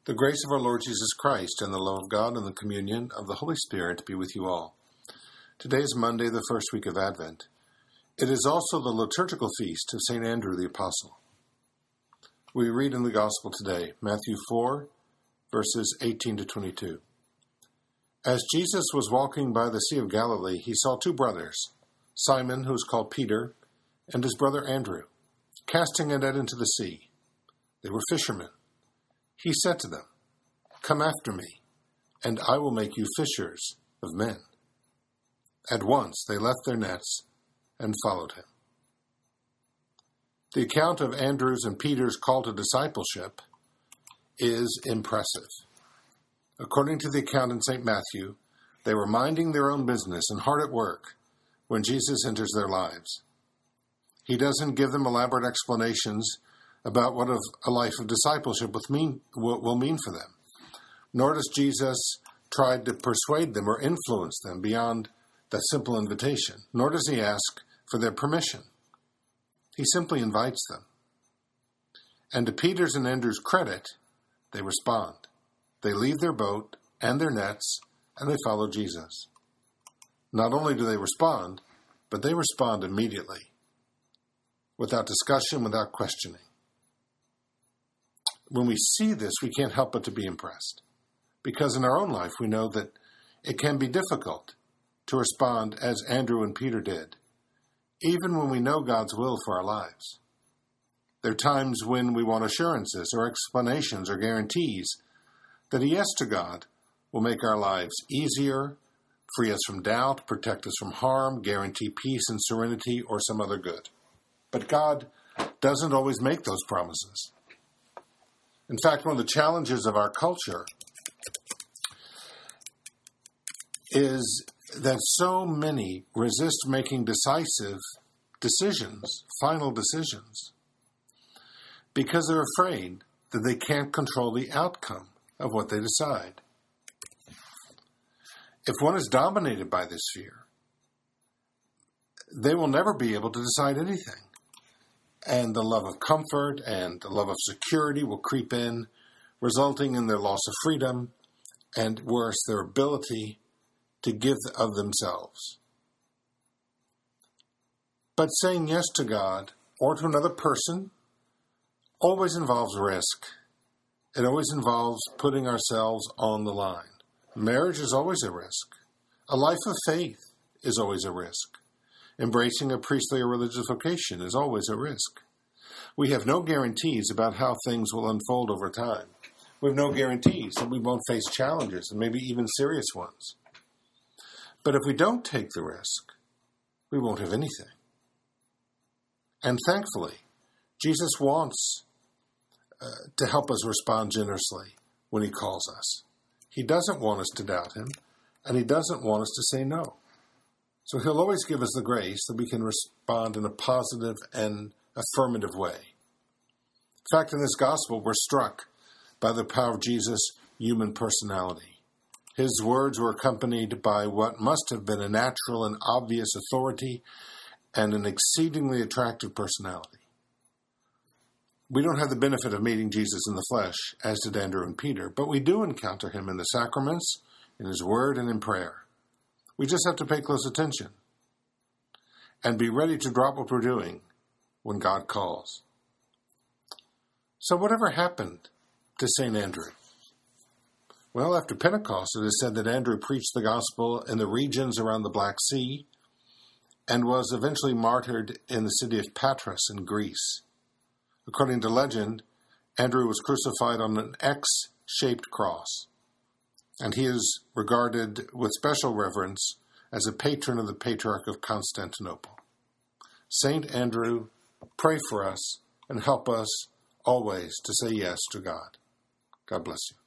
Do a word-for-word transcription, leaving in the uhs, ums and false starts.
The grace of our Lord Jesus Christ and the love of God and the communion of the Holy Spirit be with you all. Today is Monday, the first week of Advent. It is also the liturgical feast of Saint Andrew the Apostle. We read in the Gospel today, Matthew four, verses eighteen to twenty-two. As Jesus was walking by the Sea of Galilee, he saw two brothers, Simon, who is called Peter, and his brother Andrew, casting a net into the sea. They were fishermen. He said to them, "Come after me, and I will make you fishers of men." At once they left their nets and followed him. The account of Andrew's and Peter's call to discipleship is impressive. According to the account in Saint Matthew, they were minding their own business and hard at work when Jesus enters their lives. He doesn't give them elaborate explanations about what a life of discipleship will mean for them, nor does Jesus try to persuade them or influence them beyond that simple invitation, nor does he ask for their permission. He simply invites them. And to Peter's and Andrew's credit, they respond. They leave their boat and their nets, and they follow Jesus. Not only do they respond, but they respond immediately, without discussion, without questioning. When we see this, we can't help but to be impressed, because in our own life we know that it can be difficult to respond as Andrew and Peter did, even when we know God's will for our lives. There are times when we want assurances or explanations or guarantees that a yes to God will make our lives easier, free us from doubt, protect us from harm, guarantee peace and serenity, or some other good. But God doesn't always make those promises. In fact, one of the challenges of our culture is that so many resist making decisive decisions, final decisions, because they're afraid that they can't control the outcome of what they decide. If one is dominated by this fear, they will never be able to decide anything. And the love of comfort and the love of security will creep in, resulting in their loss of freedom and, worse, their ability to give of themselves. But saying yes to God or to another person always involves risk. It always involves putting ourselves on the line. Marriage is always a risk. A life of faith is always a risk. Embracing a priestly or religious vocation is always a risk. We have no guarantees about how things will unfold over time. We have no guarantees that we won't face challenges, and maybe even serious ones. But if we don't take the risk, we won't have anything. And thankfully, Jesus wants uh, to help us respond generously when he calls us. He doesn't want us to doubt him, and he doesn't want us to say no. So he'll always give us the grace that we can respond in a positive and affirmative way. In fact, in this gospel, we're struck by the power of Jesus' human personality. His words were accompanied by what must have been a natural and obvious authority and an exceedingly attractive personality. We don't have the benefit of meeting Jesus in the flesh, as did Andrew and Peter, but we do encounter him in the sacraments, in his word, and in prayer. We just have to pay close attention and be ready to drop what we're doing when God calls. So whatever happened to Saint Andrew? Well, after Pentecost, it is said that Andrew preached the gospel in the regions around the Black Sea and was eventually martyred in the city of Patras in Greece. According to legend, Andrew was crucified on an X-shaped cross, and he is regarded with special reverence as a patron of the Patriarch of Constantinople. Saint Andrew, pray for us and help us always to say yes to God. God bless you.